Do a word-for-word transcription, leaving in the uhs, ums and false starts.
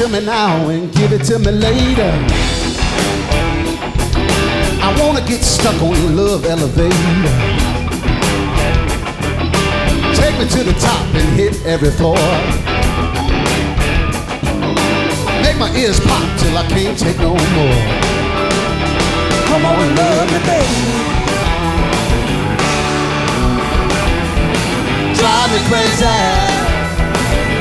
to me now and give it to me later. I wanna get stuck on your love elevator. Take me to the top and hit every floor. Make my ears pop till I can't take no more. Come on and love me, baby. Drive me crazy.